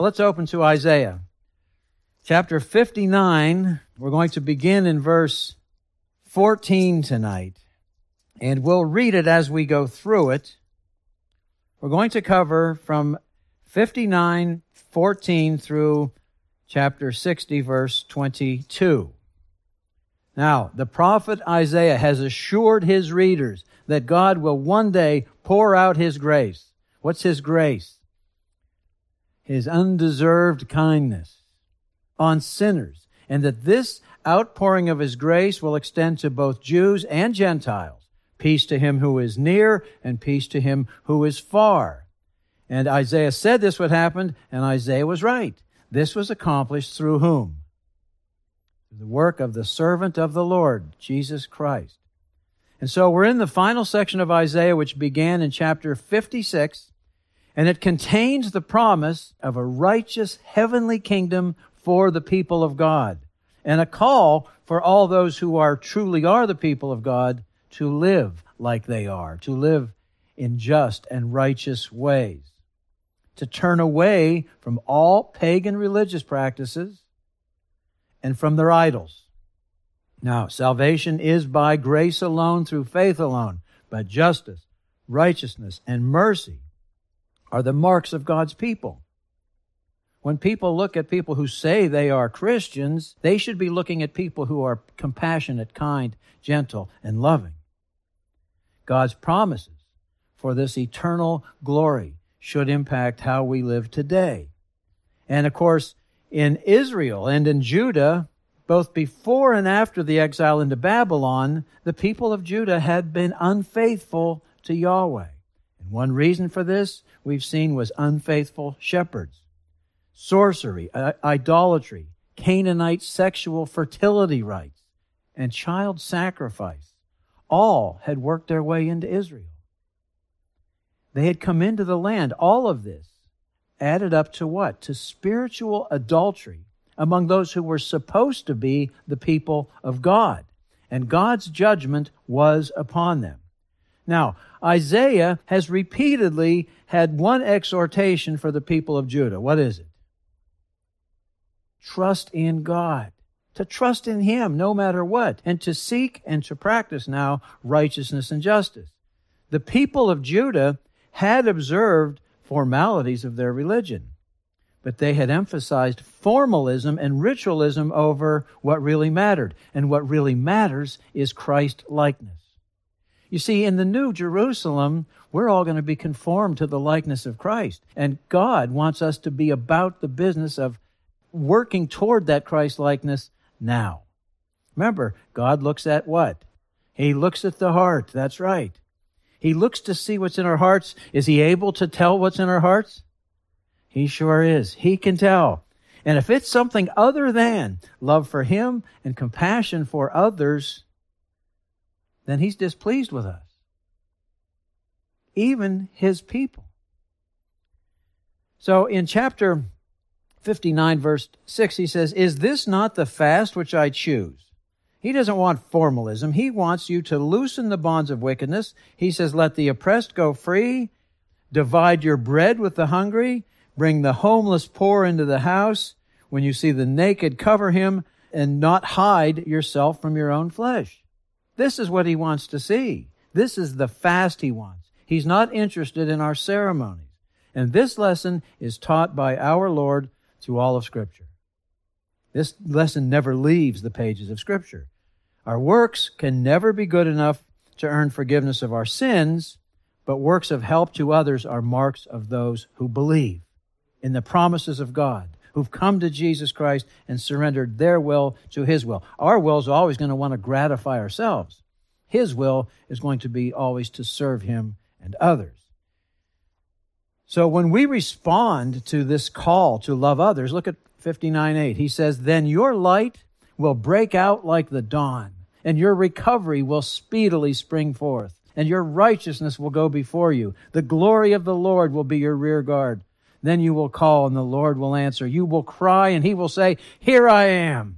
Let's open to Isaiah. Chapter 59, we're going to begin in verse 14 tonight, and we'll read it as we go through it. We're going to cover from 59:14 through chapter 60, verse 22. Now, the prophet Isaiah has assured his readers that God will one day pour out His grace. What's His grace? His undeserved kindness on sinners, and that this outpouring of His grace will extend to both Jews and Gentiles. Peace to him who is near, and peace to him who is far. And Isaiah said this would happen, and Isaiah was right. This was accomplished through whom? The work of the servant of the Lord, Jesus Christ. And so we're in the final section of Isaiah, which began in chapter 56, and it contains the promise of a righteous heavenly kingdom for the people of God, and a call for all those who truly are the people of God to live like they are, to live in just and righteous ways, to turn away from all pagan religious practices and from their idols. Now, salvation is by grace alone, through faith alone, but justice, righteousness, and mercy are the marks of God's people. When people look at people who say they are Christians, they should be looking at people who are compassionate, kind, gentle, and loving. God's promises for this eternal glory should impact how we live today. And of course, in Israel and in Judah, both before and after the exile into Babylon, the people of Judah had been unfaithful to Yahweh. And one reason for this, we've seen, was unfaithful shepherds, sorcery, idolatry, Canaanite sexual fertility rites, and child sacrifice. All had worked their way into Israel. They had come into the land. All of this added up to what? To spiritual adultery among those who were supposed to be the people of God. And God's judgment was upon them. Now, Isaiah has repeatedly had one exhortation for the people of Judah. What is it? Trust in God. To trust in Him no matter what. And to seek and to practice now righteousness and justice. The people of Judah had observed formalities of their religion, but they had emphasized formalism and ritualism over what really mattered. And what really matters is Christ-likeness. You see, in the New Jerusalem, we're all going to be conformed to the likeness of Christ. And God wants us to be about the business of working toward that Christ-likeness now. Remember, God looks at what? He looks at the heart. That's right. He looks to see what's in our hearts. Is He able to tell what's in our hearts? He sure is. He can tell. And if it's something other than love for Him and compassion for others, then He's displeased with us. Even His people. So in chapter 59, verse 6, he says, "Is this not the fast which I choose?" He doesn't want formalism. He wants you to loosen the bonds of wickedness. He says, "Let the oppressed go free. Divide your bread with the hungry. Bring the homeless poor into the house. When you see the naked, cover him, and not hide yourself from your own flesh." This is what He wants to see. This is the fast He wants. He's not interested in our ceremonies. And this lesson is taught by our Lord through all of Scripture. This lesson never leaves the pages of Scripture. Our works can never be good enough to earn forgiveness of our sins, but works of help to others are marks of those who believe in the promises of God, who've come to Jesus Christ and surrendered their will to His will. Our will is always going to want to gratify ourselves. His will is going to be always to serve Him and others. So when we respond to this call to love others, look at 59:8. He says, "Then your light will break out like the dawn, and your recovery will speedily spring forth, and your righteousness will go before you. The glory of the Lord will be your rear guard. Then you will call, and the Lord will answer. You will cry, and He will say, 'Here I am.'"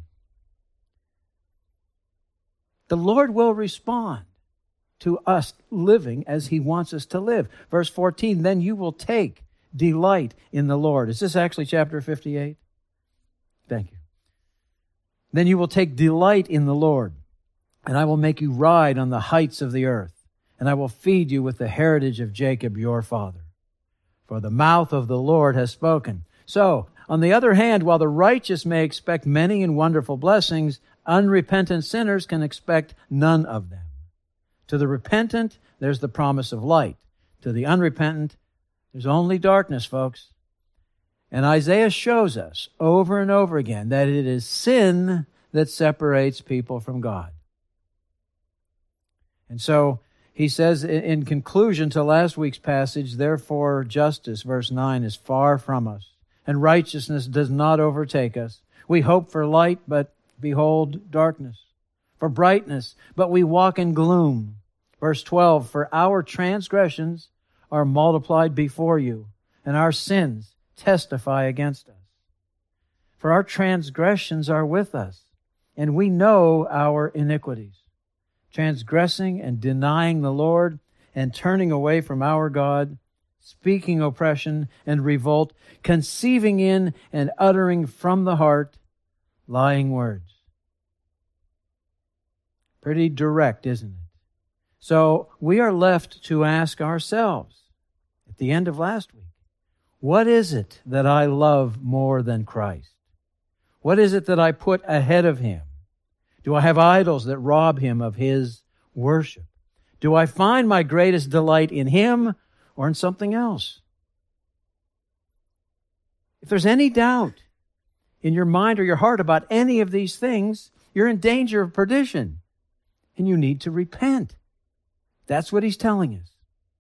The Lord will respond to us living as He wants us to live. Verse 14, "Then you will take delight in the Lord. Is this actually chapter 58? Thank you. Then you will take delight in the Lord, and I will make you ride on the heights of the earth, and I will feed you with the heritage of Jacob your father. For the mouth of the Lord has spoken. So, on the other hand, while the righteous may expect many and wonderful blessings, unrepentant sinners can expect none of them. To the repentant, there's the promise of light. To the unrepentant, there's only darkness, folks. And Isaiah shows us over and over again that it is sin that separates people from God. And so he says in conclusion to last week's passage, therefore justice, verse 9, is far from us, and righteousness does not overtake us. We hope for light, but behold darkness. For brightness, but we walk in gloom. Verse 12, for our transgressions are multiplied before you, and our sins testify against us. For our transgressions are with us, and we know our iniquities. Transgressing and denying the Lord, and turning away from our God, speaking oppression and revolt, conceiving in and uttering from the heart lying words. Pretty direct, isn't it? So we are left to ask ourselves, at the end of last week, what is it that I love more than Christ? What is it that I put ahead of Him? Do I have idols that rob Him of His worship? Do I find my greatest delight in Him or in something else? If there's any doubt in your mind or your heart about any of these things, you're in danger of perdition, and you need to repent. That's what he's telling us.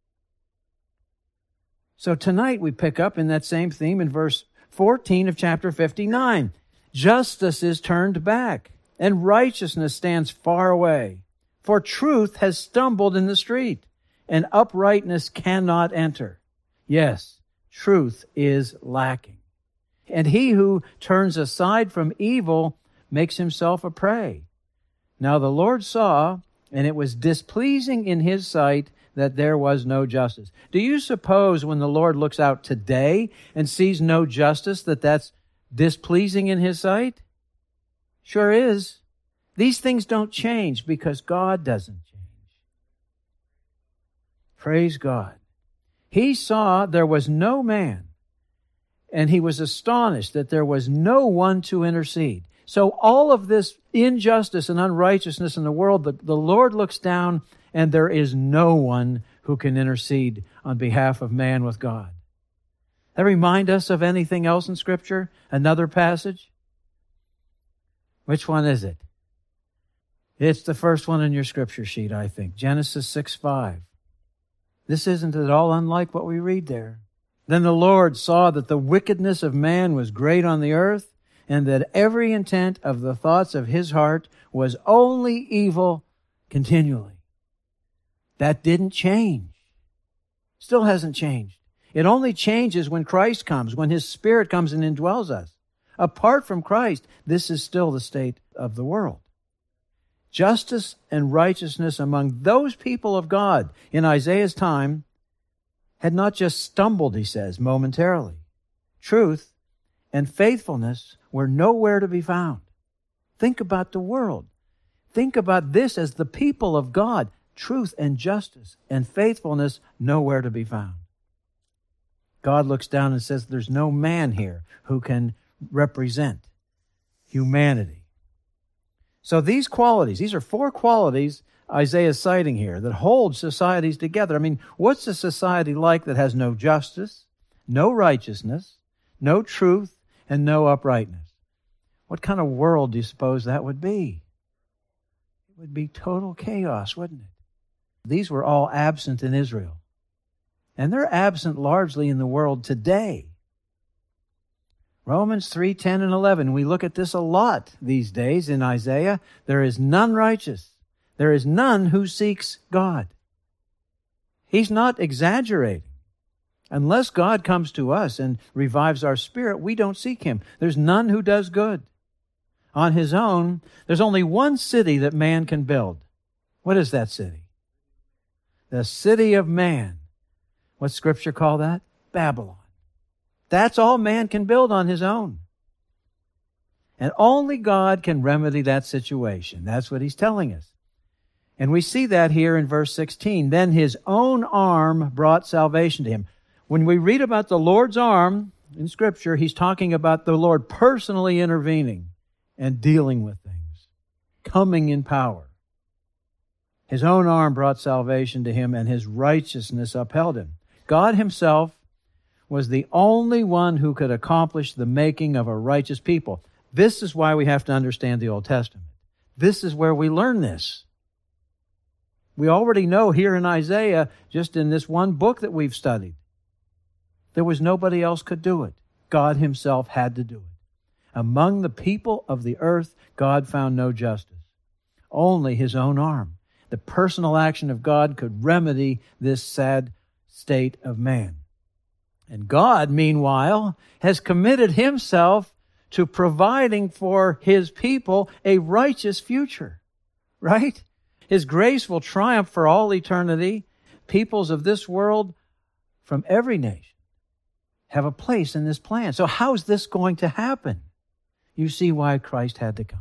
So tonight we pick up in that same theme in verse 14 of chapter 59. Justice is turned back, and righteousness stands far away. For truth has stumbled in the street, and uprightness cannot enter. Yes, truth is lacking. And he who turns aside from evil makes himself a prey. Now the Lord saw, and it was displeasing in His sight that there was no justice. Do you suppose when the Lord looks out today and sees no justice that that's displeasing in His sight? Sure is. These things don't change because God doesn't change. Praise God. He saw there was no man, and He was astonished that there was no one to intercede. So all of this injustice and unrighteousness in the world, the Lord looks down, and there is no one who can intercede on behalf of man with God. That remind us of anything else in Scripture? Another passage? Which one is it? It's the first one in your Scripture sheet, I think. Genesis 6:5. This isn't at all unlike what we read there. Then the Lord saw that the wickedness of man was great on the earth, and that every intent of the thoughts of his heart was only evil continually. That didn't change. Still hasn't changed. It only changes when Christ comes, when His Spirit comes and indwells us. Apart from Christ, this is still the state of the world. Justice and righteousness among those people of God in Isaiah's time had not just stumbled, he says, momentarily. Truth and faithfulness were nowhere to be found. Think about the world. Think about this as the people of God. Truth and justice and faithfulness nowhere to be found. God looks down and says there's no man here who can represent humanity. So these qualities, these are 4 qualities Isaiah is citing here that hold societies together. I mean, what's a society like that has no justice, no righteousness, no truth, and no uprightness? What kind of world do you suppose that would be? It would be total chaos, wouldn't it? These were all absent in Israel. And they're absent largely in the world today. Romans 3:10 and 11, we look at this a lot these days in Isaiah. There is none righteous. There is none who seeks God. He's not exaggerating. Unless God comes to us and revives our spirit, we don't seek Him. There's none who does good. On his own, there's only one city that man can build. What is that city? The city of man. What's Scripture call that? Babylon. That's all man can build on his own. And only God can remedy that situation. That's what he's telling us. And we see that here in verse 16. Then his own arm brought salvation to him. When we read about the Lord's arm in Scripture, he's talking about the Lord personally intervening and dealing with things, coming in power. His own arm brought salvation to him, and his righteousness upheld him. God himself was the only one who could accomplish the making of a righteous people. This is why we have to understand the Old Testament. This is where we learn this. We already know here in Isaiah, just in this one book that we've studied, there was nobody else could do it. God himself had to do it. Among the people of the earth, God found no justice. Only his own arm. The personal action of God could remedy this sad state of man. And God, meanwhile, has committed himself to providing for his people a righteous future. Right? His grace will triumph for all eternity. Peoples of this world from every nation have a place in this plan. So how's this going to happen? You see why Christ had to come.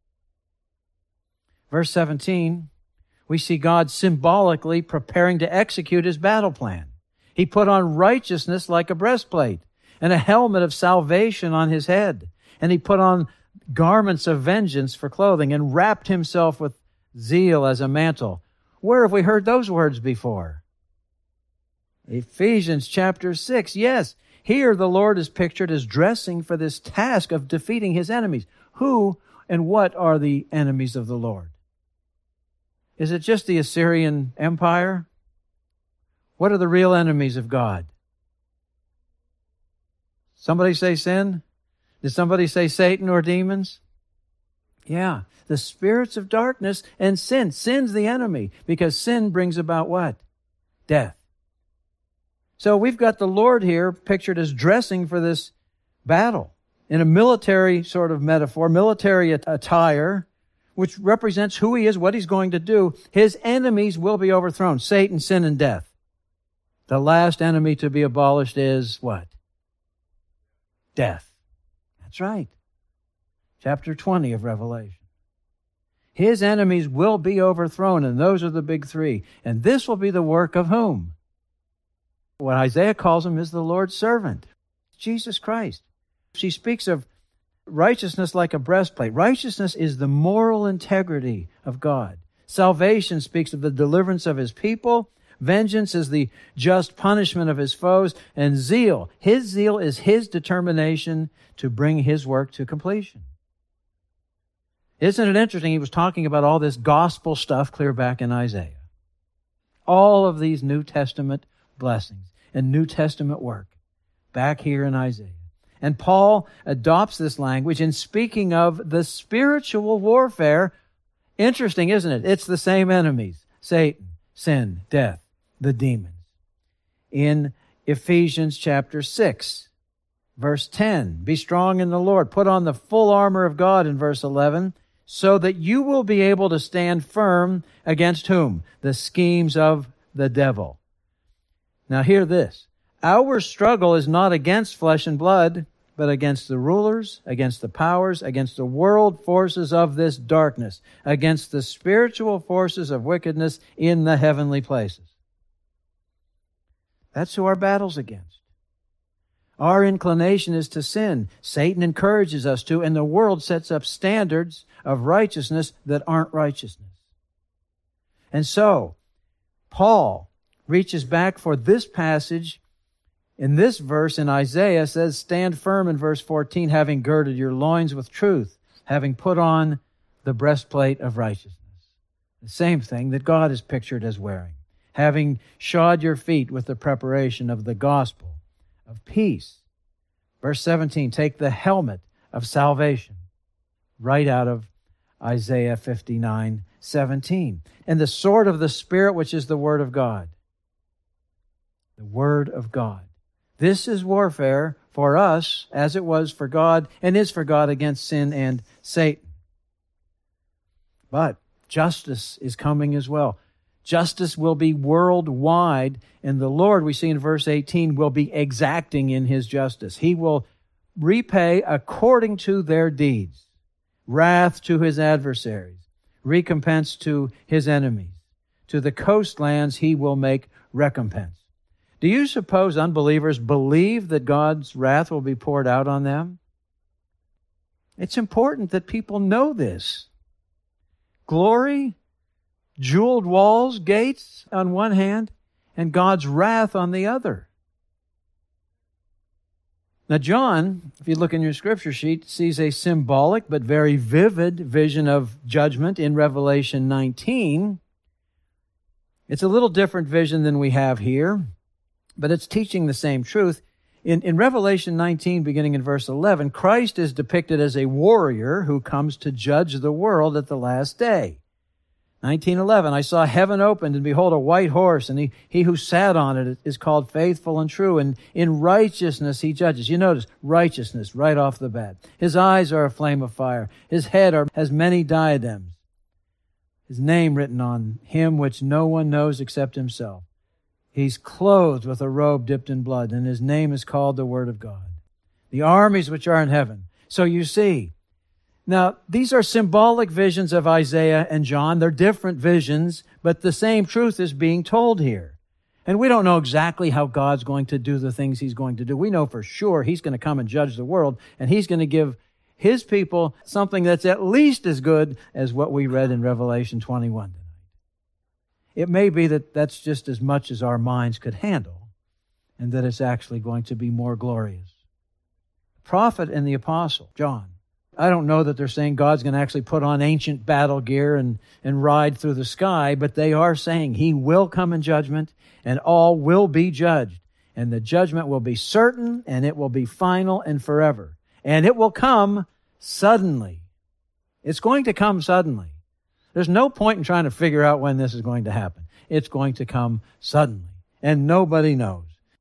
Verse 17, we see God symbolically preparing to execute his battle plan. He put on righteousness like a breastplate and a helmet of salvation on his head. And he put on garments of vengeance for clothing and wrapped himself with zeal as a mantle. Where have we heard those words before? Ephesians chapter 6. Yes, here the Lord is pictured as dressing for this task of defeating his enemies. Who and what are the enemies of the Lord? Is it just the Assyrian Empire? What are the real enemies of God? Somebody say sin? Did somebody say Satan or demons? Yeah, the spirits of darkness and sin. Sin's the enemy because sin brings about what? Death. So we've got the Lord here pictured as dressing for this battle in a military sort of metaphor, military attire, which represents who he is, what he's going to do. His enemies will be overthrown. Satan, sin, and death. The last enemy to be abolished is what? Death. That's right. Chapter 20 of Revelation. His enemies will be overthrown, and those are the big three. And this will be the work of whom? What Isaiah calls him is the Lord's servant, Jesus Christ. She speaks of righteousness like a breastplate. Righteousness is the moral integrity of God. Salvation speaks of the deliverance of his people. Vengeance is the just punishment of his foes. And zeal, his zeal is his determination to bring his work to completion. Isn't it interesting? He was talking about all this gospel stuff clear back in Isaiah. All of these New Testament blessings and New Testament work back here in Isaiah. And Paul adopts this language in speaking of the spiritual warfare. Interesting, isn't it? It's the same enemies. Satan, sin, death, the demons. In Ephesians chapter 6, verse 10, be strong in the Lord. Put on the full armor of God in verse 11, so that you will be able to stand firm against whom? The schemes of the devil. Now hear this. Our struggle is not against flesh and blood, but against the rulers, against the powers, against the world forces of this darkness, against the spiritual forces of wickedness in the heavenly places. That's who our battle's against. Our inclination is to sin. Satan encourages us to, and the world sets up standards of righteousness that aren't righteousness. And so, Paul reaches back for this passage in this verse in Isaiah, says, stand firm in verse 14, having girded your loins with truth, having put on the breastplate of righteousness. The same thing that God is pictured as wearing. Having shod your feet with the preparation of the gospel of peace. Verse 17, take the helmet of salvation. Right out of Isaiah 59:17. And the sword of the Spirit, which is the Word of God. The Word of God. This is warfare for us, as it was for God, and is for God against sin and Satan. But justice is coming as well. Justice will be worldwide, and the Lord, we see in verse 18, will be exacting in his justice. He will repay according to their deeds, wrath to his adversaries, recompense to his enemies. To the coastlands he will make recompense. Do you suppose unbelievers believe that God's wrath will be poured out on them? It's important that people know this. Glory, jeweled walls, gates on one hand, and God's wrath on the other. Now, John, if you look in your scripture sheet, sees a symbolic but very vivid vision of judgment in Revelation 19. It's a little different vision than we have here, but it's teaching the same truth. In Revelation 19, beginning in verse 11, Christ is depicted as a warrior who comes to judge the world at the last day. 19:11, I saw heaven opened, and behold, a white horse, and he who sat on it is called Faithful and True, and in righteousness he judges. You notice, righteousness right off the bat. His eyes are a flame of fire. His head has many diadems. His name written on him which no one knows except himself. He's clothed with a robe dipped in blood, and his name is called the Word of God. The armies which are in heaven. So you see, now these are symbolic visions of Isaiah and John. They're different visions, but the same truth is being told here. And we don't know exactly how God's going to do the things he's going to do. We know for sure he's going to come and judge the world, and he's going to give his people something that's at least as good as what we read in Revelation 21 tonight. It may be that that's just as much as our minds could handle, and that it's actually going to be more glorious. The prophet and the apostle, John, I don't know that they're saying God's going to actually put on ancient battle gear and ride through the sky, but they are saying he will come in judgment, and all will be judged. And the judgment will be certain, and it will be final and forever. And it will come suddenly. It's going to come suddenly. There's no point in trying to figure out when this is going to happen. It's going to come suddenly. And nobody knows.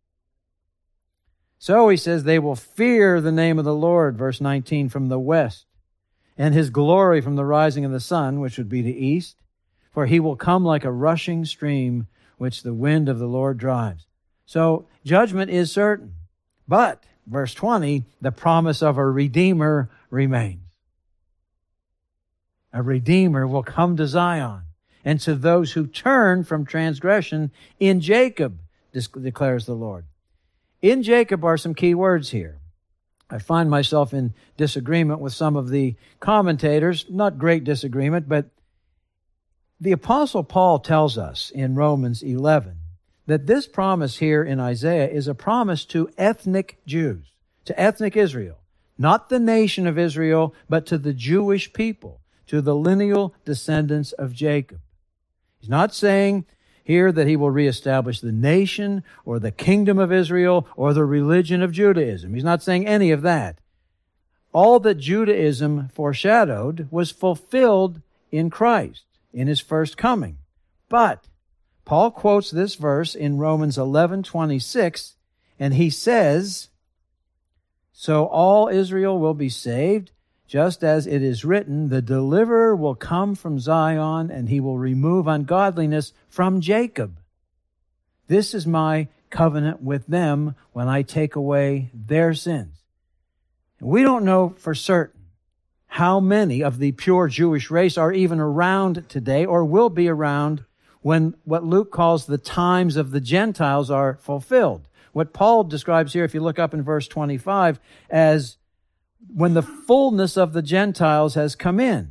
So he says, they will fear the name of the Lord, verse 19, from the west, and his glory from the rising of the sun, which would be the east. For he will come like a rushing stream, which the wind of the Lord drives. So judgment is certain. But verse 20, the promise of a Redeemer remains. A Redeemer will come to Zion, and to those who turn from transgression in Jacob, declares the Lord. In Jacob are some key words here. I find myself in disagreement with some of the commentators, not great disagreement, but the Apostle Paul tells us in Romans 11 that this promise here in Isaiah is a promise to ethnic Jews, to ethnic Israel, not the nation of Israel, but to the Jewish people, to the lineal descendants of Jacob. He's not saying here that he will reestablish the nation or the kingdom of Israel or the religion of Judaism. He's not saying any of that. All that Judaism foreshadowed was fulfilled in Christ, in his first coming. But Paul quotes this verse in Romans 11:26, and he says, so all Israel will be saved, just as it is written, the deliverer will come from Zion, and he will remove ungodliness from Jacob. This is my covenant with them when I take away their sins. We don't know for certain how many of the pure Jewish race are even around today or will be around when what Luke calls the times of the Gentiles are fulfilled. What Paul describes here, if you look up in verse 25, as when the fullness of the Gentiles has come in.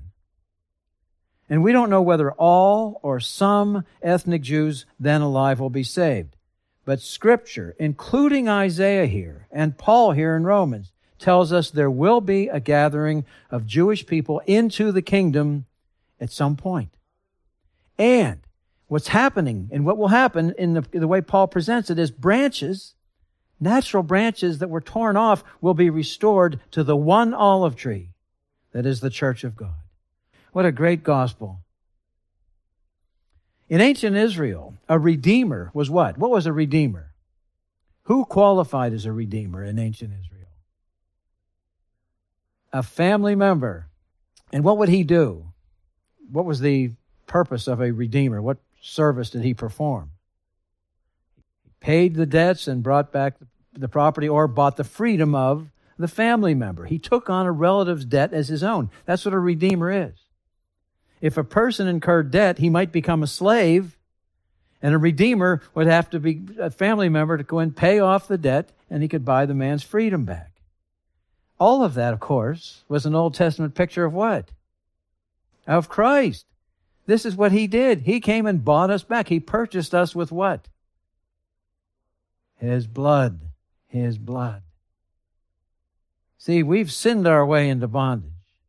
And we don't know whether all or some ethnic Jews then alive will be saved. But Scripture, including Isaiah here and Paul here in Romans, tells us there will be a gathering of Jewish people into the kingdom at some point. And what's happening and what will happen in the way Paul presents it is branches, natural branches that were torn off will be restored to the one olive tree that is the church of God. What a great gospel. In ancient Israel, a redeemer was what? What was a redeemer? Who qualified as a redeemer in ancient Israel? A family member. And what would he do? What was the purpose of a redeemer? What service did he perform? He paid the debts and brought back the property, or bought the freedom of the family member. He took on a relative's debt as his own. That's what a redeemer is. If a person incurred debt, he might become a slave, and a redeemer would have to be a family member to go and pay off the debt, and he could buy the man's freedom back. All of that, of course, was an Old Testament picture of what? Of Christ. This is what he did. He came and bought us back. He purchased us with what? His blood. His blood. See, we've sinned our way into bondage.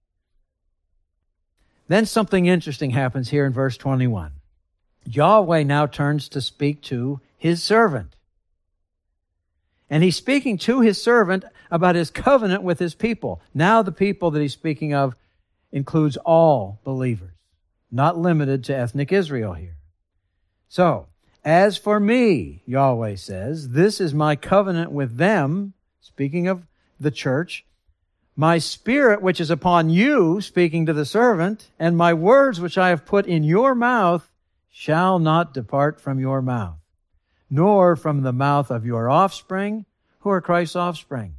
Then something interesting happens here in verse 21. Yahweh now turns to speak to his servant. And he's speaking to his servant about his covenant with his people. Now the people that he's speaking of includes all believers, not limited to ethnic Israel here. So, as for me, Yahweh says, this is my covenant with them, speaking of the church, my spirit which is upon you, speaking to the servant, and my words which I have put in your mouth shall not depart from your mouth, nor from the mouth of your offspring, who are Christ's offspring.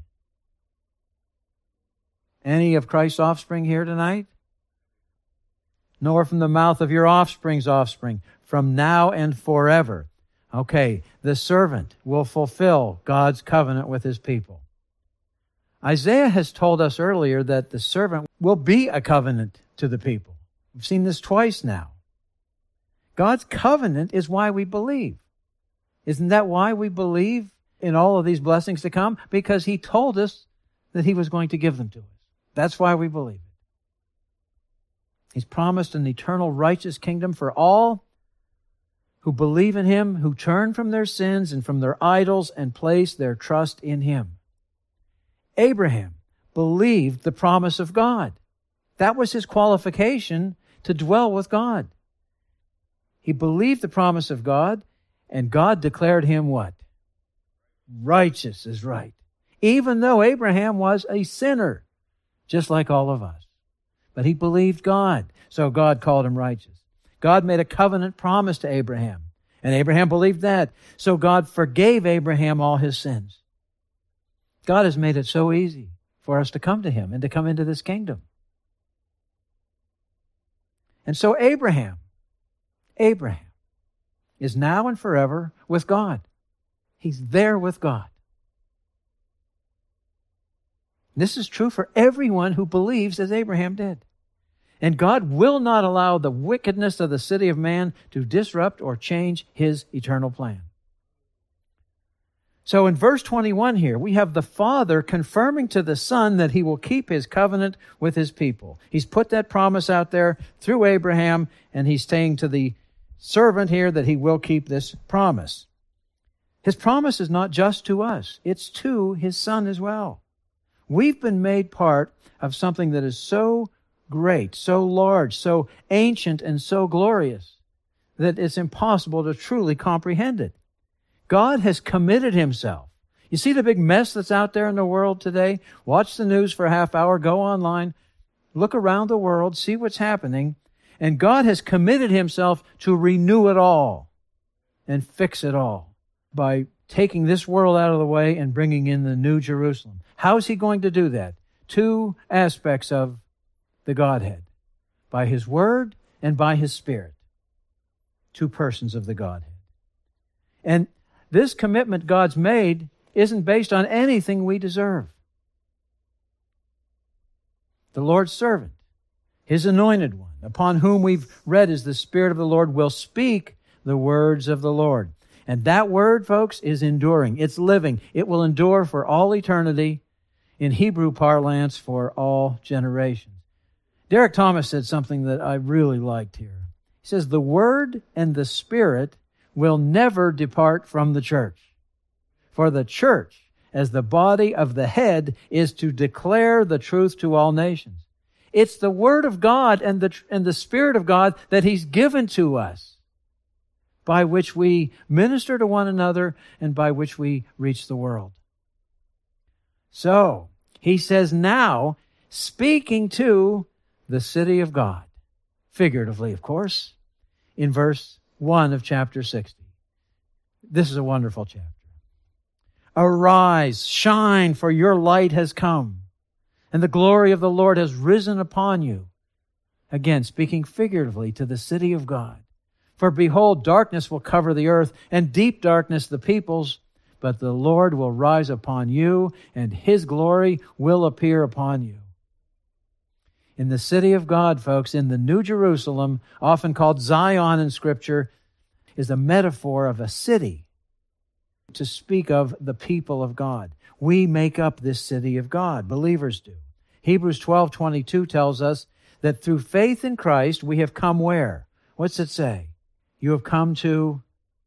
Any of Christ's offspring here tonight? Nor from the mouth of your offspring's offspring, from now and forever. Okay, the servant will fulfill God's covenant with his people. Isaiah has told us earlier that the servant will be a covenant to the people. We've seen this twice now. God's covenant is why we believe. Isn't that why we believe in all of these blessings to come? Because he told us that he was going to give them to us. That's why we believe it. He's promised an eternal righteous kingdom for all who believe in him, who turn from their sins and from their idols and place their trust in him. Abraham believed the promise of God. That was his qualification to dwell with God. He believed the promise of God, and God declared him what? Righteous is right. Even though Abraham was a sinner, just like all of us. But he believed God, so God called him righteous. God made a covenant promise to Abraham, and Abraham believed that. So God forgave Abraham all his sins. God has made it so easy for us to come to him and to come into this kingdom. And so Abraham is now and forever with God. He's there with God. This is true for everyone who believes as Abraham did. And God will not allow the wickedness of the city of man to disrupt or change his eternal plan. So in verse 21 here, we have the Father confirming to the Son that he will keep his covenant with his people. He's put that promise out there through Abraham, and he's saying to the servant here that he will keep this promise. His promise is not just to us, it's to his Son as well. We've been made part of something that is so great, so large, so ancient, and so glorious that it's impossible to truly comprehend it. God has committed himself. You see the big mess that's out there in the world today? Watch the news for a half hour, go online, look around the world, see what's happening, and God has committed himself to renew it all and fix it all by taking this world out of the way and bringing in the new Jerusalem. How is he going to do that? Two aspects of the Godhead, by his Word and by his Spirit. Two persons of the Godhead. And this commitment God's made isn't based on anything we deserve. The Lord's servant, his anointed one, upon whom we've read is the Spirit of the Lord, will speak the words of the Lord. And that word, folks, is enduring. It's living. It will endure for all eternity. In Hebrew parlance, for all generations. Derek Thomas said something that I really liked here. He says, the Word and the Spirit will never depart from the church. For the church, as the body of the head, is to declare the truth to all nations. It's the Word of God and the Spirit of God that he's given to us, by which we minister to one another and by which we reach the world. So, he says now, speaking to the city of God, figuratively, of course, in verse 1 of chapter 60. This is a wonderful chapter. Arise, shine, for your light has come, and the glory of the Lord has risen upon you. Again, speaking figuratively to the city of God. For behold, darkness will cover the earth, and deep darkness the peoples, but the Lord will rise upon you, and His glory will appear upon you. In the city of God, folks, in the New Jerusalem, often called Zion in Scripture, is a metaphor of a city to speak of the people of God. We make up this city of God. Believers do. Hebrews 12:22 tells us that through faith in Christ, we have come where? What's it say? You have come to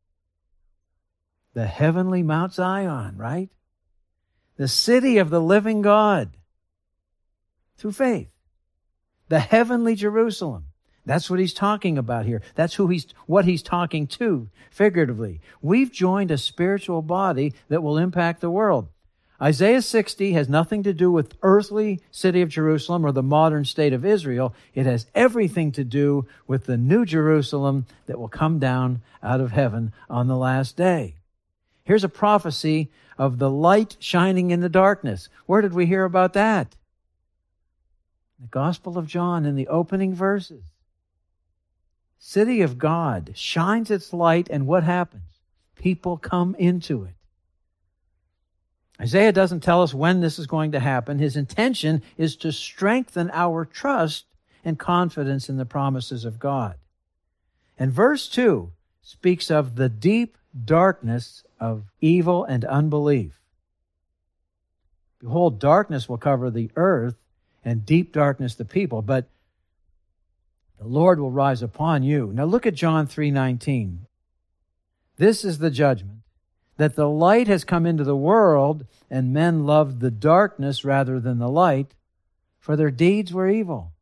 the heavenly Mount Zion, right? The city of the living God. Through faith. The heavenly Jerusalem. That's what he's talking about here. That's what he's talking to, figuratively. We've joined a spiritual body that will impact the world. Isaiah 60 has nothing to do with earthly city of Jerusalem or the modern state of Israel. It has everything to do with the new Jerusalem that will come down out of heaven on the last day. Here's a prophecy of the light shining in the darkness. Where did we hear about that? The Gospel of John in the opening verses. City of God shines its light, and what happens? People come into it. Isaiah doesn't tell us when this is going to happen. His intention is to strengthen our trust and confidence in the promises of God. And verse 2 speaks of the deep darkness of evil and unbelief. Behold, darkness will cover the earth, and deep darkness the people, but the Lord will rise upon you. Now look at John 3:19. This is the judgment, that the light has come into the world, and men loved the darkness rather than the light, for their deeds were evil.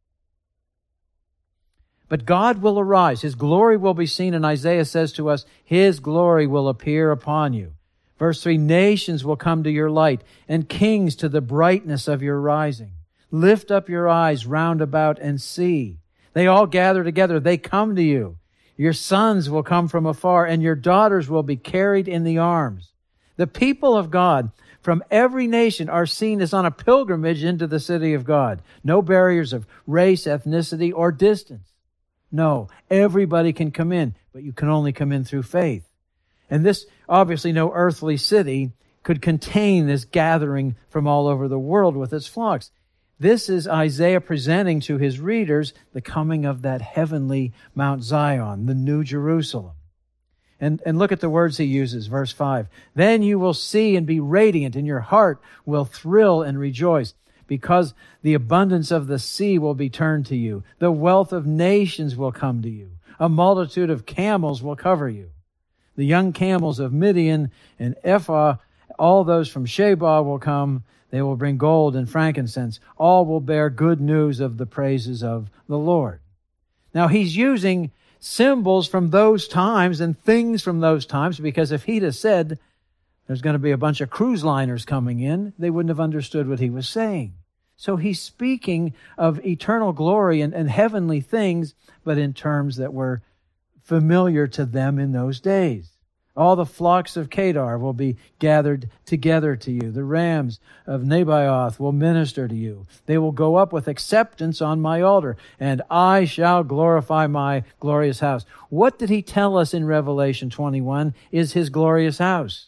But God will arise. His glory will be seen, and Isaiah says to us, His glory will appear upon you. Verse 3, nations will come to your light, and kings to the brightness of your rising. Lift up your eyes round about and see. They all gather together. They come to you. Your sons will come from afar, and your daughters will be carried in the arms. The people of God from every nation are seen as on a pilgrimage into the city of God. No barriers of race, ethnicity, or distance. No, everybody can come in, but you can only come in through faith. And this, obviously, no earthly city could contain this gathering from all over the world with its flocks. This is Isaiah presenting to his readers the coming of that heavenly Mount Zion, the New Jerusalem. And look at the words he uses, verse 5. Then you will see and be radiant, and your heart will thrill and rejoice, because the abundance of the sea will be turned to you. The wealth of nations will come to you. A multitude of camels will cover you. The young camels of Midian and Ephah, all those from Sheba will come. They will bring gold and frankincense. All will bear good news of the praises of the Lord. Now, he's using symbols from those times and things from those times, because if he'd have said there's going to be a bunch of cruise liners coming in, they wouldn't have understood what he was saying. So he's speaking of eternal glory and heavenly things, but in terms that were familiar to them in those days. All the flocks of Kedar will be gathered together to you. The rams of Nebaioth will minister to you. They will go up with acceptance on my altar, and I shall glorify my glorious house. What did he tell us in Revelation 21 is his glorious house?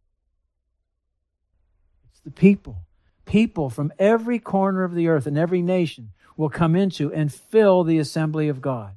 It's the people. People from every corner of the earth and every nation will come into and fill the assembly of God.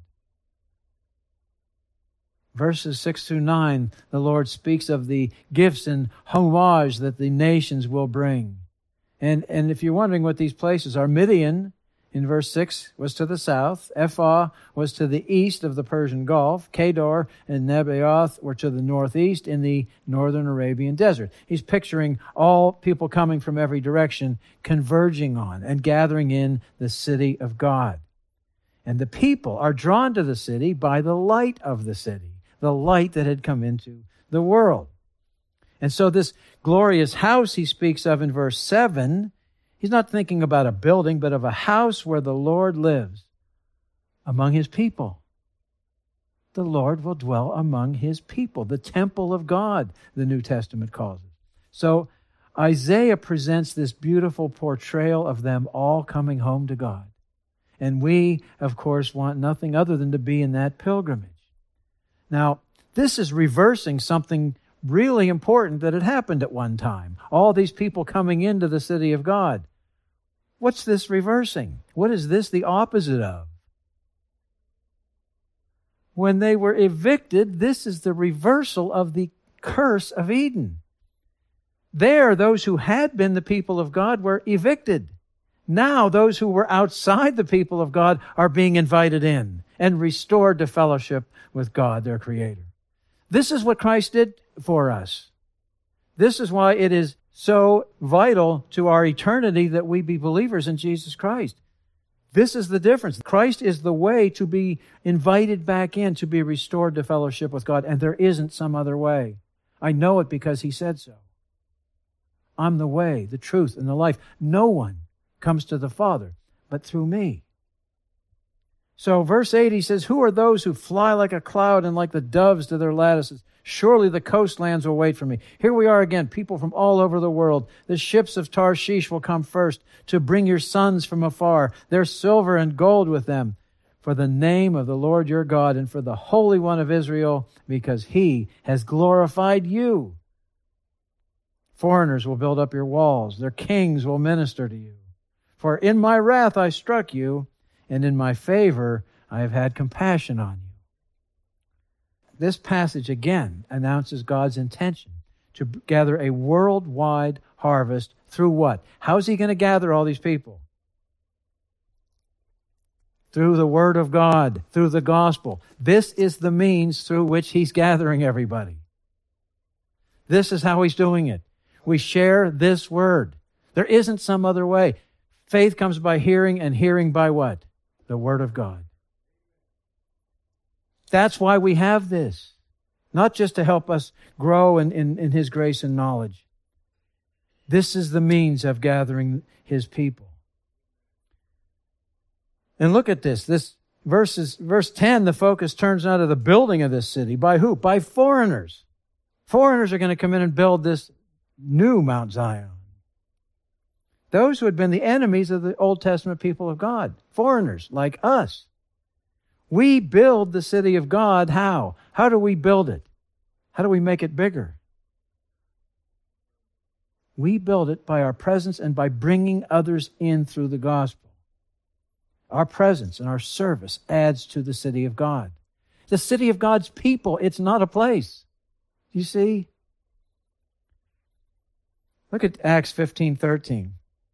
Verses 6 through 9, the Lord speaks of the gifts and homage that the nations will bring. And if you're wondering what these places are, Midian, in verse 6, was to the south. Ephah was to the east of the Persian Gulf. Kedar and Nebaioth were to the northeast in the northern Arabian desert. He's picturing all people coming from every direction, converging on and gathering in the city of God. And the people are drawn to the city by the light of the city, the light that had come into the world. And so this glorious house he speaks of in verse 7, he's not thinking about a building, but of a house where the Lord lives among his people. the Lord will dwell among his people, the temple of God, the New Testament calls it. So Isaiah presents this beautiful portrayal of them all coming home to God. And we, of course, want nothing other than to be in that pilgrimage. Now, this is reversing something really important that had happened at one time. All these people coming into the city of God. What's this reversing? What is this the opposite of? When they were evicted, this is the reversal of the curse of Eden. There, those who had been the people of God were evicted. Now, those who were outside the people of God are being invited in and restored to fellowship with God, their Creator. This is what Christ did for us. This is why it is so vital to our eternity that we be believers in Jesus Christ. This is the difference. Christ is the way to be invited back in, to be restored to fellowship with God, and there isn't some other way. I know it because He said so. I'm the way, the truth, and the life. No one comes to the Father but through me. So verse 8, he says, who are those who fly like a cloud and like the doves to their lattices? Surely the coastlands will wait for me. Here we are again, people from all over the world. The ships of Tarshish will come first to bring your sons from afar, their silver and gold with them, for the name of the Lord your God and for the Holy One of Israel, because He has glorified you. Foreigners will build up your walls. Their kings will minister to you. For in my wrath I struck you, and in my favor I have had compassion on you. This passage again announces God's intention to gather a worldwide harvest through what? How's He going to gather all these people? Through the Word of God, through the gospel. This is the means through which He's gathering everybody. This is how He's doing it. We share this Word. There isn't some other way. Faith comes by hearing, and hearing by what? The Word of God. That's why we have this. Not just to help us grow in His grace and knowledge. This is the means of gathering His people. And look at this. Verse 10, the focus turns now to the building of this city. By who? By foreigners. Foreigners are going to come in and build this new Mount Zion. Those who had been the enemies of the Old Testament people of God. Foreigners like us. We build the city of God. How? How do we build it? How do we make it bigger? We build it by our presence and by bringing others in through the gospel. Our presence and our service adds to the city of God. The city of God's people, it's not a place. You see? Look at Acts 15:13.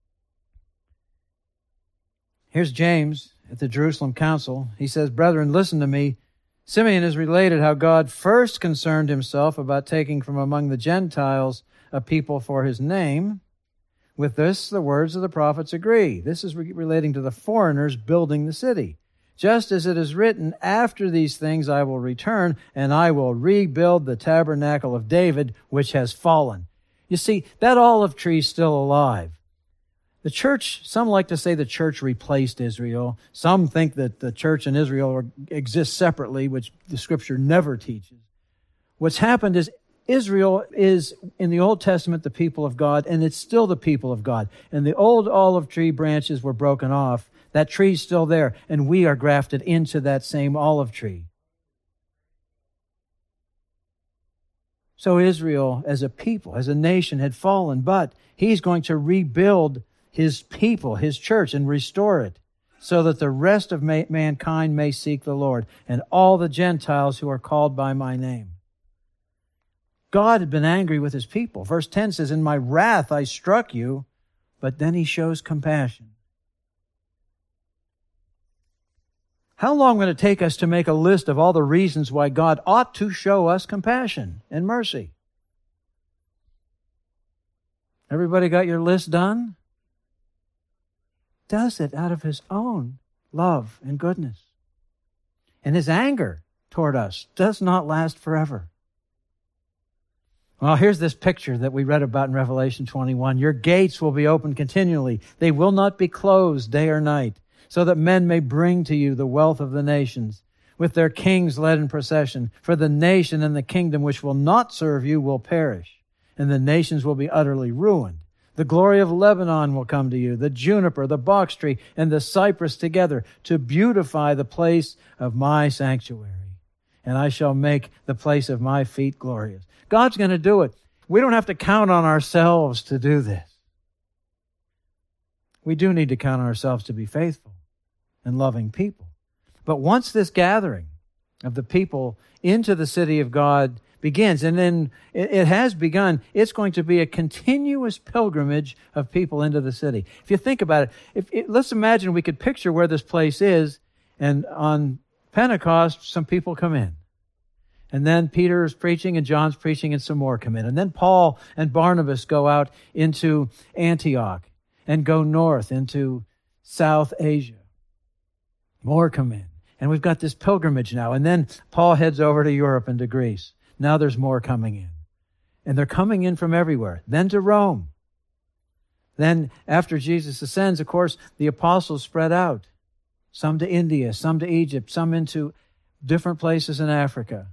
Here's James at the Jerusalem Council. He says, brethren, listen to me. Simeon has related how God first concerned Himself about taking from among the Gentiles a people for His name. With this, the words of the prophets agree. This is relating to the foreigners building the city. Just as it is written, after these things I will return, and I will rebuild the tabernacle of David, which has fallen. You see, that olive tree is still alive. The church, some like to say the church replaced Israel. Some think that the church and Israel exist separately, which the Scripture never teaches. What's happened is Israel is, in the Old Testament, the people of God, and it's still the people of God. And the old olive tree branches were broken off. That tree's still there, and we are grafted into that same olive tree. So Israel, as a people, as a nation, had fallen, but He's going to rebuild His people, His church, and restore it, so that the rest of mankind may seek the Lord, and all the Gentiles who are called by my name. God had been angry with His people. Verse 10 says, in my wrath I struck you, but then He shows compassion. How long will it take us to make a list of all the reasons why God ought to show us compassion and mercy? Everybody got your list done? Does it out of His own love and goodness. And His anger toward us does not last forever. Well, here's this picture that we read about in Revelation 21. Your gates will be open continually. They will not be closed day or night, so that men may bring to you the wealth of the nations, with their kings led in procession. For the nation and the kingdom which will not serve you will perish, and the nations will be utterly ruined. The glory of Lebanon will come to you, the juniper, the box tree, and the cypress together, to beautify the place of my sanctuary. And I shall make the place of my feet glorious. God's going to do it. We don't have to count on ourselves to do this. We do need to count on ourselves to be faithful and loving people. But once this gathering of the people into the city of God begins, and then it has begun, it's going to be a continuous pilgrimage of people into the city. If you think about it, let's imagine we could picture where this place is, and on Pentecost, some people come in. And then Peter is preaching and John's preaching and some more come in. And then Paul and Barnabas go out into Antioch and go north into South Asia. More come in. And we've got this pilgrimage now. And then Paul heads over to Europe and to Greece. Now there's more coming in. And they're coming in from everywhere. Then to Rome. Then after Jesus ascends, of course, the apostles spread out. Some to India, some to Egypt, some into different places in Africa.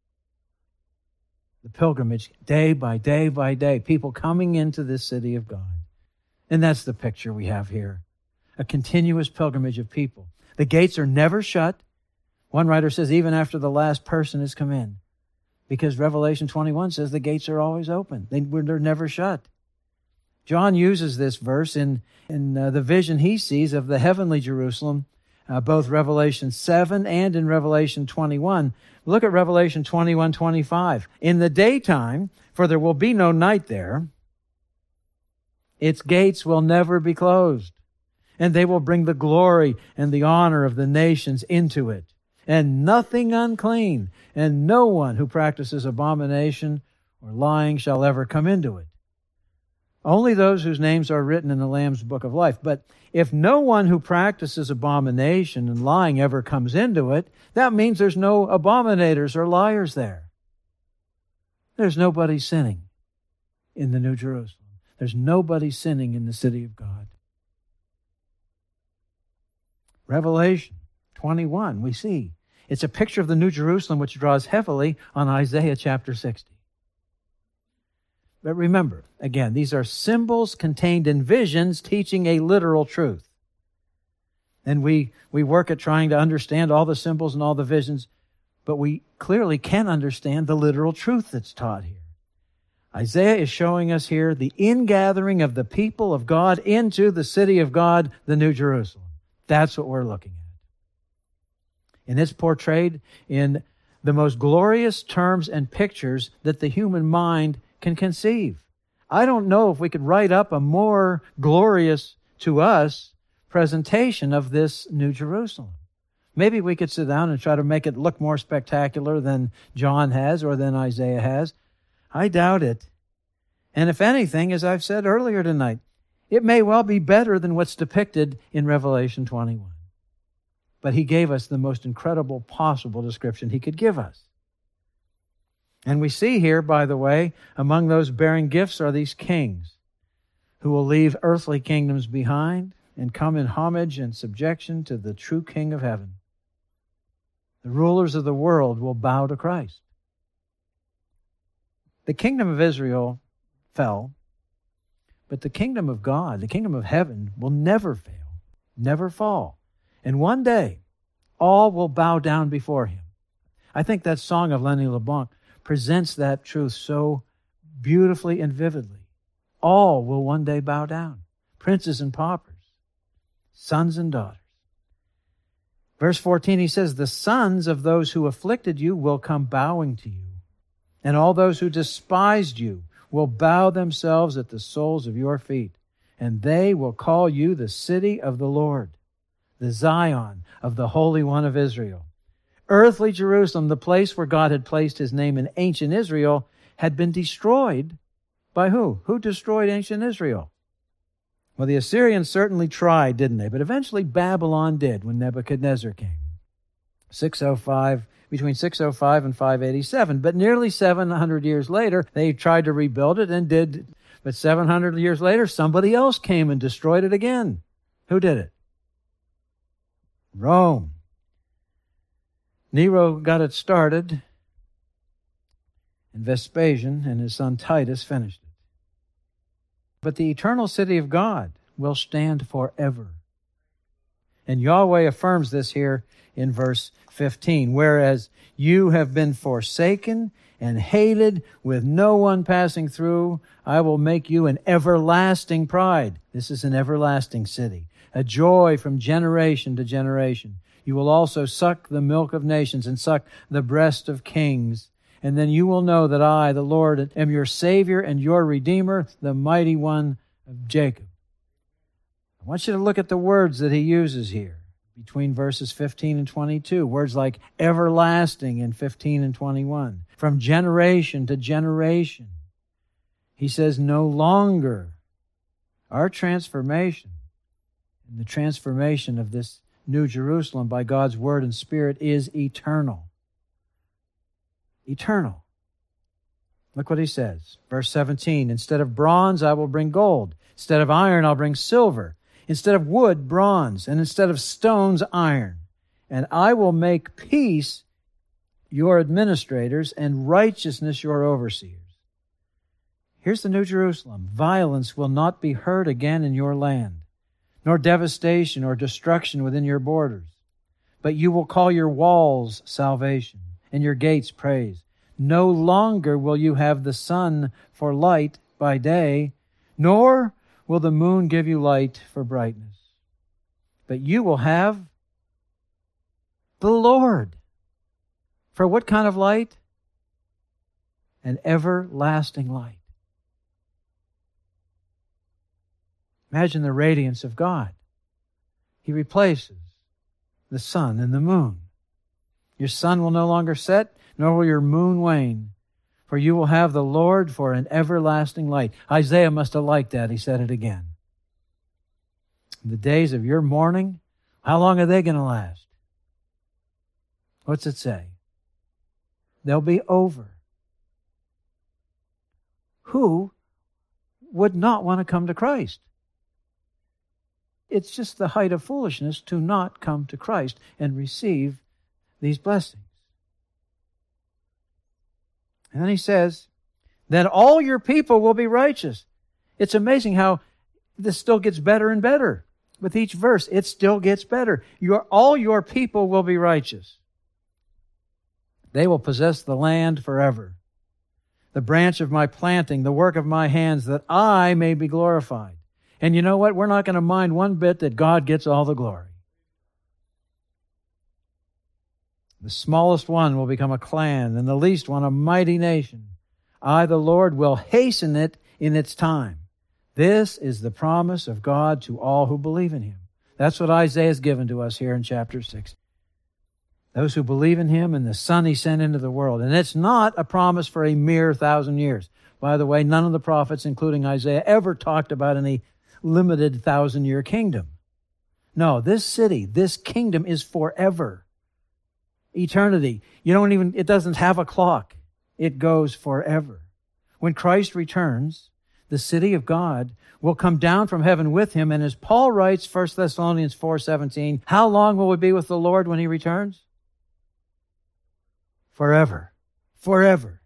The pilgrimage, day by day by day, people coming into this city of God. And that's the picture we have here. A continuous pilgrimage of people. The gates are never shut. One writer says even after the last person has come in. Because Revelation 21 says the gates are always open. They're never shut. John uses this verse in the vision he sees of the heavenly Jerusalem, both Revelation 7 and in Revelation 21. Look at Revelation 21:25. In the daytime, for there will be no night there, its gates will never be closed, and they will bring the glory and the honor of the nations into it. And nothing unclean, and no one who practices abomination or lying shall ever come into it. Only those whose names are written in the Lamb's book of life. But if no one who practices abomination and lying ever comes into it, that means there's no abominators or liars there. There's nobody sinning in the New Jerusalem. There's nobody sinning in the city of God. Revelation 21, we see. It's a picture of the New Jerusalem which draws heavily on Isaiah chapter 60. But remember, again, these are symbols contained in visions teaching a literal truth. And we work at trying to understand all the symbols and all the visions, but we clearly can understand the literal truth that's taught here. Isaiah is showing us here the ingathering of the people of God into the city of God, the New Jerusalem. That's what we're looking at. And it's portrayed in the most glorious terms and pictures that the human mind can conceive. I don't know if we could write up a more glorious to us presentation of this New Jerusalem. Maybe we could sit down and try to make it look more spectacular than John has or than Isaiah has. I doubt it. And if anything, as I've said earlier tonight, it may well be better than what's depicted in Revelation 21. But he gave us the most incredible possible description he could give us. And we see here, by the way, among those bearing gifts are these kings who will leave earthly kingdoms behind and come in homage and subjection to the true King of heaven. The rulers of the world will bow to Christ. The kingdom of Israel fell, but the kingdom of God, the kingdom of heaven, will never fail, never fall. And one day, all will bow down before him. I think that song of Lenny LeBlanc presents that truth so beautifully and vividly. All will one day bow down. Princes and paupers, sons and daughters. Verse 14, he says, the sons of those who afflicted you will come bowing to you, and all those who despised you will bow themselves at the soles of your feet, and they will call you the city of the Lord, the Zion of the Holy One of Israel. Earthly Jerusalem, the place where God had placed his name in ancient Israel, had been destroyed by who? Who destroyed ancient Israel? Well, the Assyrians certainly tried, didn't they? But eventually Babylon did when Nebuchadnezzar came. Between 605 and 587. But nearly 700 years later, they tried to rebuild it and did. But 700 years later, somebody else came and destroyed it again. Who did it? Rome. Nero got it started, and Vespasian and his son Titus finished it. But the eternal city of God will stand forever. And Yahweh affirms this here in verse 15. Whereas you have been forsaken and hated, with no one passing through, I will make you an everlasting pride. This is an everlasting city, a joy from generation to generation. You will also suck the milk of nations and suck the breast of kings. And then you will know that I, the Lord, am your Savior and your Redeemer, the mighty one of Jacob. I want you to look at the words that he uses here between verses 15 and 22. Words like everlasting in 15 and 21. From generation to generation. He says no longer. Our transformation, and the transformation of this New Jerusalem by God's Word and Spirit, is eternal. Eternal. Look what he says. Verse 17, instead of bronze, I will bring gold. Instead of iron, I'll bring silver. Instead of wood, bronze. And instead of stones, iron. And I will make peace your administrators and righteousness your overseers. Here's the New Jerusalem. Violence will not be heard again in your land, nor devastation or destruction within your borders. But you will call your walls salvation, and your gates praise. No longer will you have the sun for light by day, nor will the moon give you light for brightness. But you will have the Lord. For what kind of light? An everlasting light. Imagine the radiance of God. He replaces the sun and the moon. Your sun will no longer set, nor will your moon wane, for you will have the Lord for an everlasting light. Isaiah must have liked that. He said it again. The days of your mourning, how long are they going to last? What's it say? They'll be over. Who would not want to come to Christ? It's just the height of foolishness to not come to Christ and receive these blessings. And then he says, then all your people will be righteous. It's amazing how this still gets better and better. With each verse, it still gets better. All your people will be righteous. They will possess the land forever. The branch of my planting, the work of my hands, that I may be glorified. And you know what? We're not going to mind one bit that God gets all the glory. The smallest one will become a clan, and the least one a mighty nation. I, the Lord, will hasten it in its time. This is the promise of God to all who believe in Him. That's what Isaiah has given to us here in chapter 6. Those who believe in Him and the Son He sent into the world. And it's not a promise for a mere 1,000 years. By the way, none of the prophets, including Isaiah, ever talked about any limited 1,000-year kingdom. No, this city, this kingdom is forever. Eternity. It doesn't have a clock. It goes forever. When Christ returns, the city of God will come down from heaven with Him. And as Paul writes, 1 Thessalonians 4:17, how long will we be with the Lord when He returns? Forever. Forever.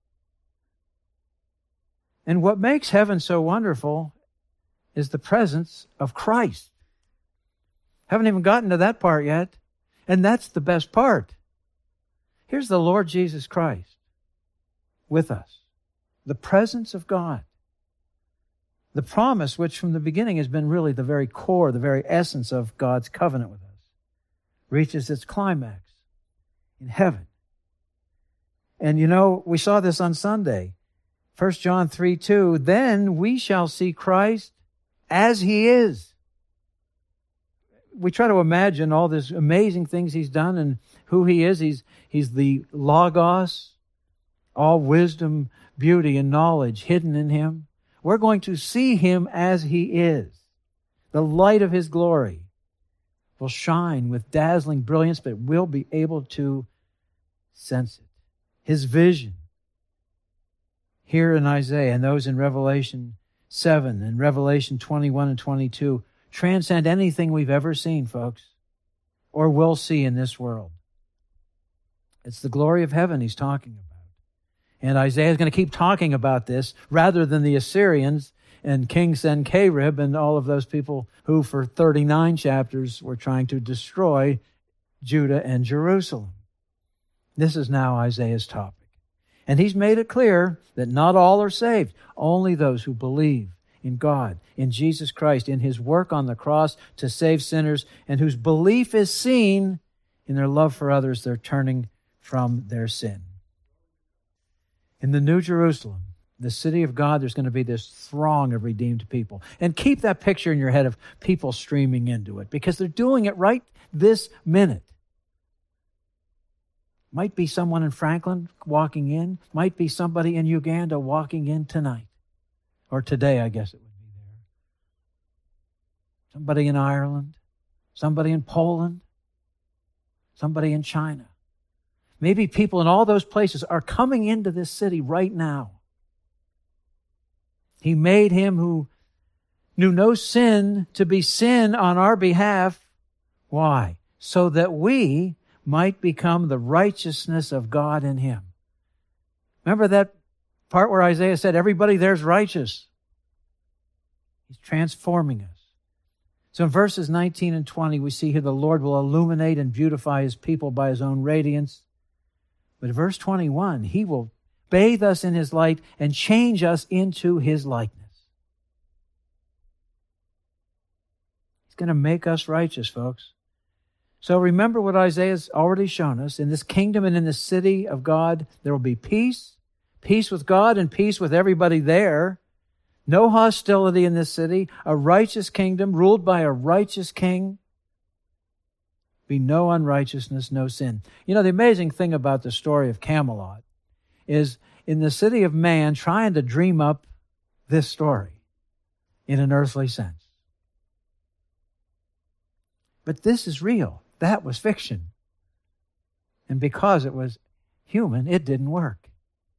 And what makes heaven so wonderful is the presence of Christ. Haven't even gotten to that part yet. And that's the best part. Here's the Lord Jesus Christ with us. The presence of God. The promise which from the beginning has been really the very core, the very essence of God's covenant with us, reaches its climax in heaven. And we saw this on Sunday. 1 John 3:2, then we shall see Christ as He is. We try to imagine all these amazing things He's done and who He is. He's the Logos, all wisdom, beauty, and knowledge hidden in Him. We're going to see Him as He is. The light of His glory will shine with dazzling brilliance, but we'll be able to sense it. His vision here in Isaiah and those in Revelation 7 and Revelation 21 and 22 transcend anything we've ever seen, folks, or will see in this world. It's the glory of heaven he's talking about. And Isaiah is going to keep talking about this rather than the Assyrians and King Sennacherib and all of those people who for 39 chapters were trying to destroy Judah and Jerusalem. This is now Isaiah's topic. And he's made it clear that not all are saved, only those who believe in God, in Jesus Christ, in his work on the cross to save sinners, and whose belief is seen in their love for others. They're turning from their sin. In the New Jerusalem, the city of God, there's going to be this throng of redeemed people. And keep that picture in your head of people streaming into it, because they're doing it right this minute. Might be someone in Franklin walking in. Might be somebody in Uganda walking in tonight. Or today, I guess it would be there. Somebody in Ireland. Somebody in Poland. Somebody in China. Maybe people in all those places are coming into this city right now. He made him who knew no sin to be sin on our behalf. Why? So that we might become the righteousness of God in him. Remember that part where Isaiah said, everybody there's righteous. He's transforming us. So in verses 19 and 20, we see here the Lord will illuminate and beautify his people by his own radiance. But verse 21, he will bathe us in his light and change us into his likeness. He's going to make us righteous, folks. So remember what Isaiah's already shown us. In this kingdom and in the city of God, there will be peace. Peace with God and peace with everybody there. No hostility in this city. A righteous kingdom ruled by a righteous king. Be no unrighteousness, no sin. You know, the amazing thing about the story of Camelot is in the city of man trying to dream up this story in an earthly sense. But this is real. That was fiction. And because it was human, it didn't work.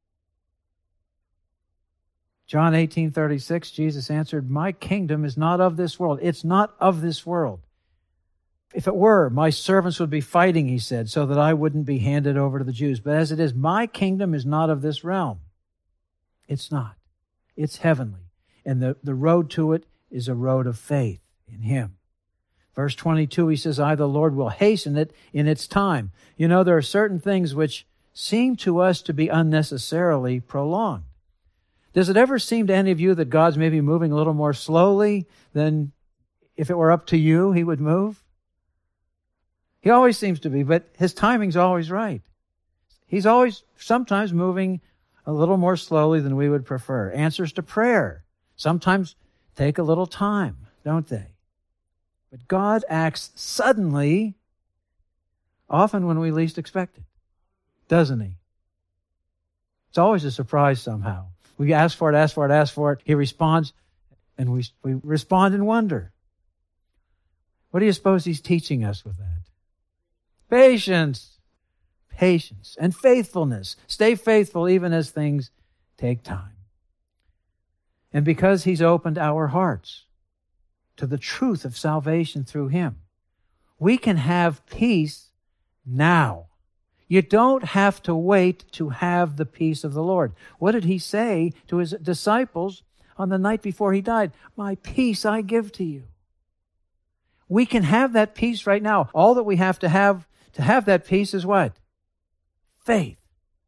John 18:36, Jesus answered, my kingdom is not of this world. It's not of this world. If it were, my servants would be fighting, he said, so that I wouldn't be handed over to the Jews. But as it is, my kingdom is not of this realm. It's not. It's heavenly. And the road to it is a road of faith in him. Verse 22, he says, I, the Lord, will hasten it in its time. You know, there are certain things which seem to us to be unnecessarily prolonged. Does it ever seem to any of you that God's maybe moving a little more slowly than if it were up to you, he would move? He always seems to be, but his timing's always right. He's always sometimes moving a little more slowly than we would prefer. Answers to prayer sometimes take a little time, don't they? But God acts suddenly, often when we least expect it, doesn't he? It's always a surprise somehow. We ask for it. He responds, and we respond in wonder. What do you suppose he's teaching us with that? Patience. Patience and faithfulness. Stay faithful even as things take time. And because he's opened our hearts to the truth of salvation through him, we can have peace now. You don't have to wait to have the peace of the Lord. What did he say to his disciples on the night before he died? My peace I give to you. We can have that peace right now. All that we have to have that peace is what? Faith.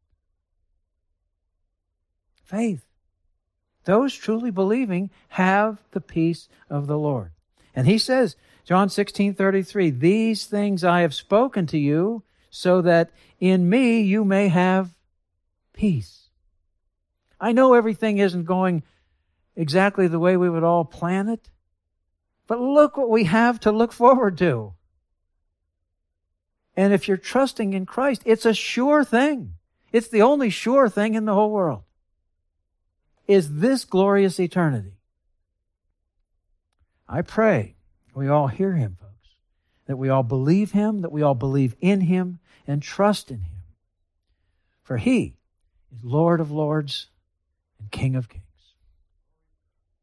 Faith. Those truly believing have the peace of the Lord. And he says, John 16:33, these things I have spoken to you so that in me you may have peace. I know everything isn't going exactly the way we would all plan it, but look what we have to look forward to. And if you're trusting in Christ, it's a sure thing. It's the only sure thing in the whole world. Is this glorious eternity. I pray we all hear him, folks, that we all believe him, that we all believe in him and trust in him. For he is Lord of lords and King of kings.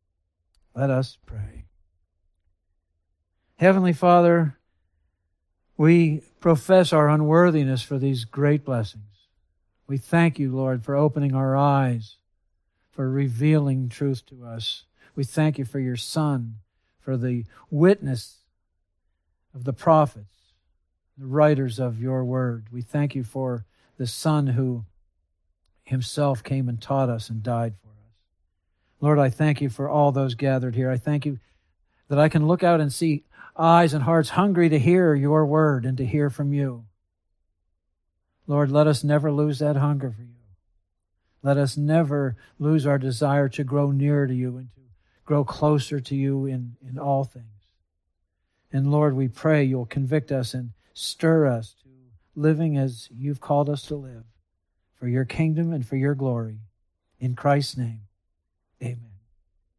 Let us pray. Heavenly Father, We profess our unworthiness for these great blessings. We thank you, Lord, for opening our eyes, for revealing truth to us. We thank you for your Son, for the witness of the prophets, the writers of your word. We thank you for the Son who himself came and taught us and died for us. Lord, I thank you for all those gathered here. I thank you that I can look out and see eyes and hearts hungry to hear your word and to hear from you. Lord, let us never lose that hunger for you. Let us never lose our desire to grow nearer to you and to grow closer to you in all things. And Lord, we pray you'll convict us and stir us to living as you've called us to live, for your kingdom and for your glory. In Christ's name, amen.